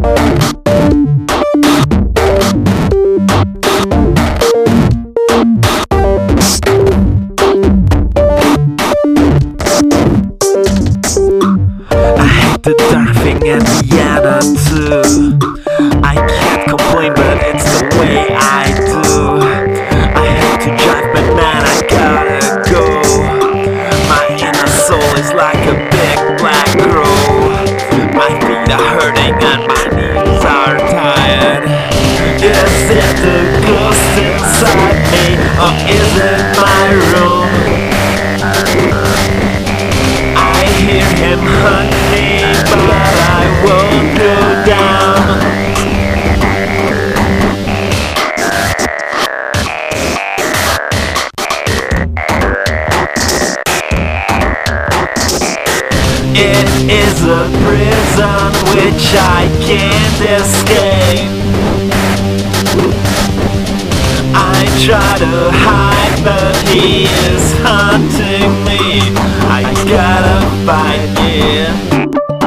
The dark thing and the attitude. I can't complain, but it's the way I do. I have to drive, but man, I gotta go. My inner soul is like a big black crow. My feet are hurting and my knees are tired. Is it the ghost inside me, or is it my room? I hear him honey, but I won't go down. It is a prison which I can't escape. I try to hide, but he is hunting me. I gotta fight it.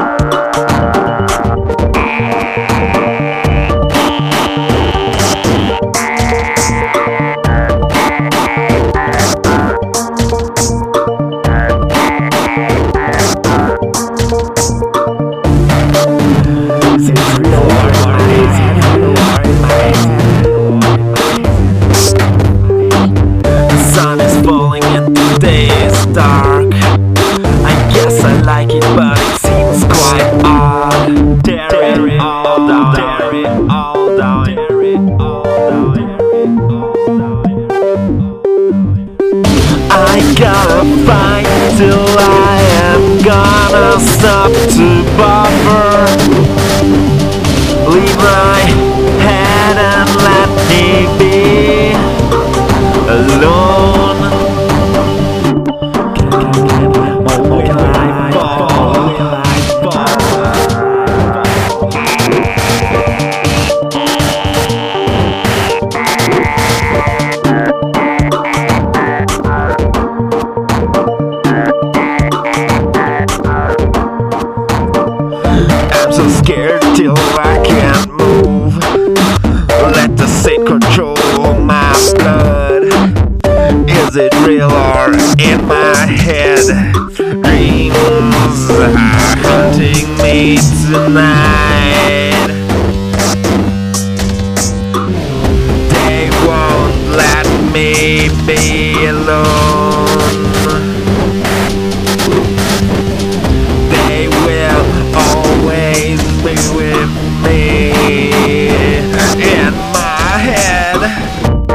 Dark. I guess I like it, but it seems quite odd. Tear it all down, tear it all down, tear it all down. I gotta fight till I am gonna stop to bother. Leave my head and let me be alone. I'm so scared till I can't move. Let the Saint control my blood. Is it real or in my head? Dreams are haunting me tonight. They won't let me be alone. They will always be with me in my head.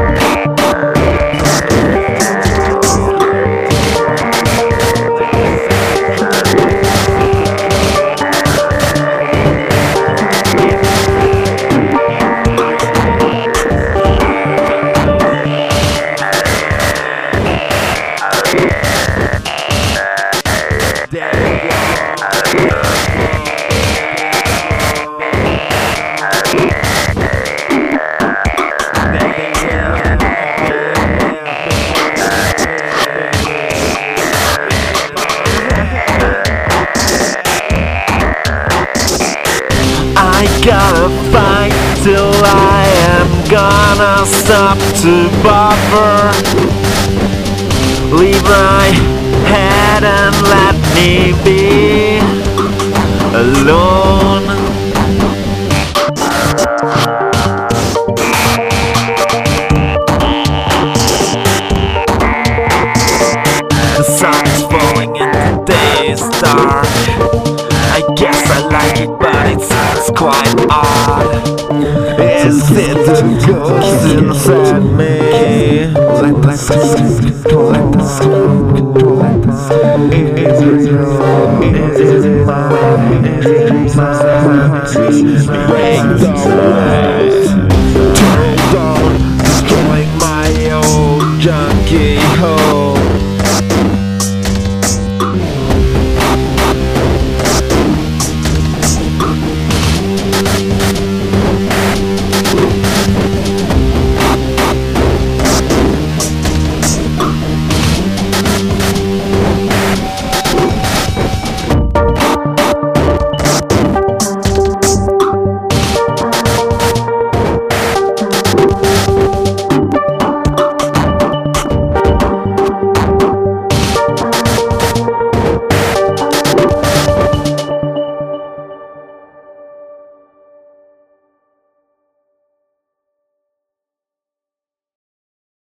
I gotta fight till I am gonna stop to bother. Leave my head and let me be alone. The sun is falling and the day is dark. I guess I like it, but it seems quite odd. Is it the ghost inside me? Is it mine? Break the light.